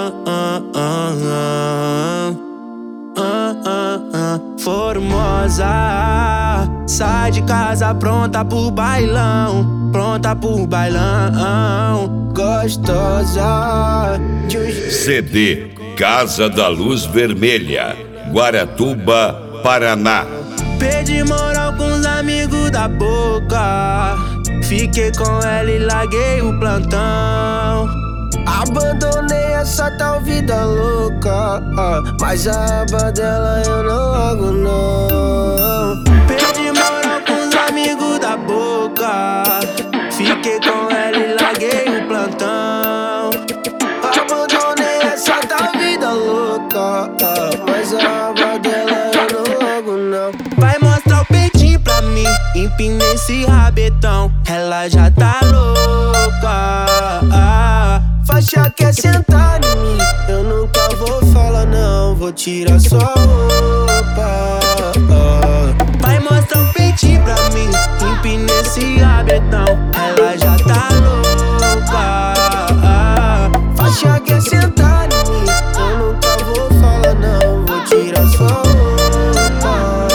Formosa, sai de casa pronta pro bailão, pronta pro bailão, gostosa de um... CD Casa da Luz Vermelha, Guaratuba, Paraná. Perdi moral com os amigos da boca, fiquei com ela e larguei o plantão. Abandonei essa tal vida louca, mas a aba dela eu não largo não. Perdi moral com os amigos da boca, fiquei com ela e larguei o plantão. Abandonei essa tal vida louca, mas a aba dela eu não largo não. Vai mostrar o peitinho pra mim, empina esse rabetão, ela já tá louca. Faixa quer sentar em mim, eu nunca vou falar não, vou tirar sua roupa. Vai mostrar o peitinho pra mim, empina esse rabetão, ela já tá louca. Faixa quer sentar em mim, eu nunca vou falar não, vou tirar sua roupa.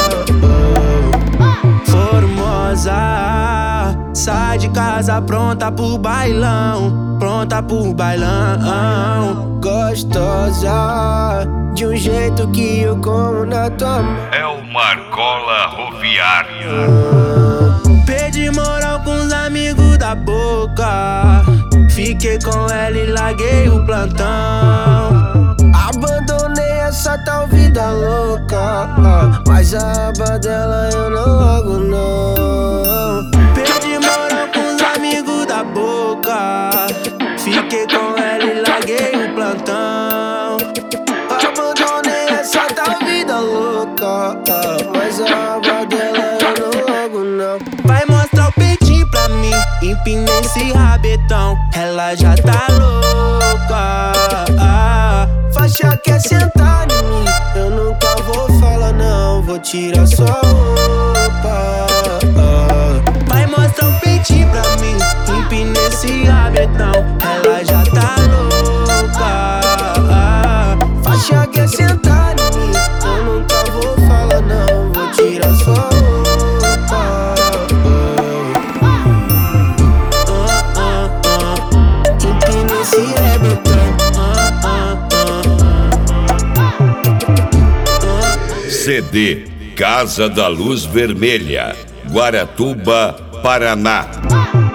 Formosa, sai de casa pronta pro bailão, pronta pro bailão, gostosa de um jeito que eu como na tua mão. É o Marcola Roviária. Perdi moral com os amigos da boca, fiquei com ela e larguei o plantão. Abandonei essa tal vida louca, mas a aba dela eu não largo não. Perdi moral com os amigos da boca, fiquei com ela e larguei o plantão. Abandonei essa tal vida louca, mas a aba dela eu não largo não. Vai mostrar o peitinho pra mim, empina esse rabetão, ela já tá louca. Faixa quer sentar em mim, eu nunca vou falar não, vou tirar sua roupa. Vai mostrar o peitinho pra mim, empina esse rabetão, ela já tá louca. Faixa quer sentar em mim, eu nunca vou falar não, vou tirar sua roupa. Empina esse rabetão. CD Casa da Luz Vermelha, Guaratuba, Paraná.